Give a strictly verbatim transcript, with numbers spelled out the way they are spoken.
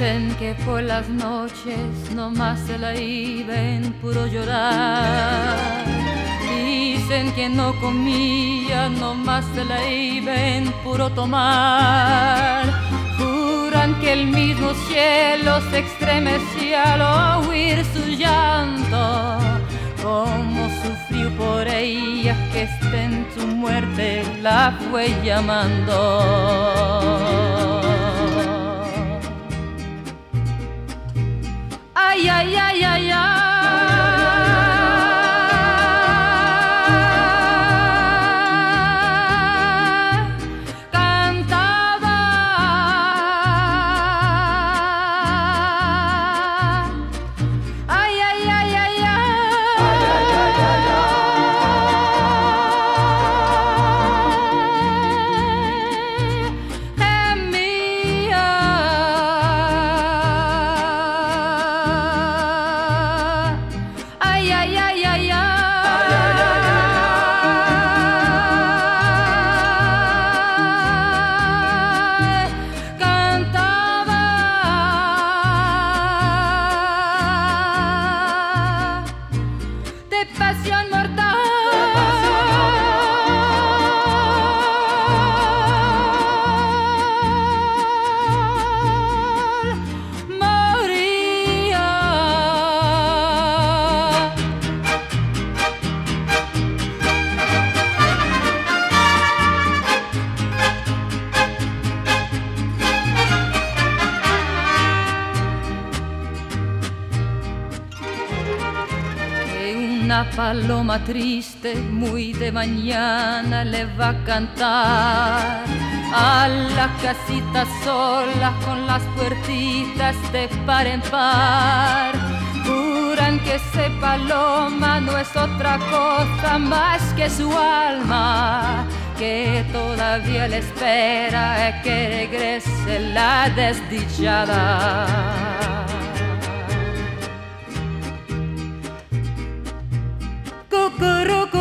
Dicen que por las noches nomás se la iba en puro llorar. Dicen que no comía, nomás se la iba en puro tomar. Juran que el mismo cielo se estremecía al oír su llanto. Como sufrió por ella, que está en su muerte la fue llamando. Ay, ay, ay, ay, ay. Pasión mortal, moría. Una paloma triste muy de mañana le va a cantar a la casita sola con las puertitas de par en par. Juran que ese paloma no es otra cosa más que su alma, que todavía le espera que regrese la desdichada. Cucurucu.